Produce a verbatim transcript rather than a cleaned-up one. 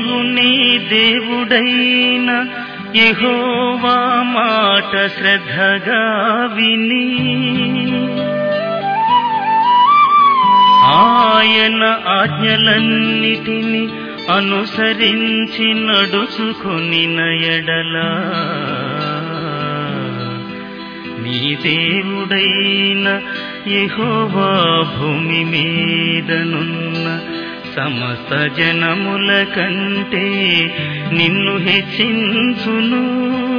నీవు నీ దేవుడైన యెహోవా మాట శ్రద్ధగా విని ఆయన ఆజ్ఞలన్నిటిని అనుసరించి నడుచుకొనిన ఎడల నీ దేవుడైన యెహోవా భూమి మీదనున్న సమస్త జనముల కంటే నిన్ను హెచ్చించును.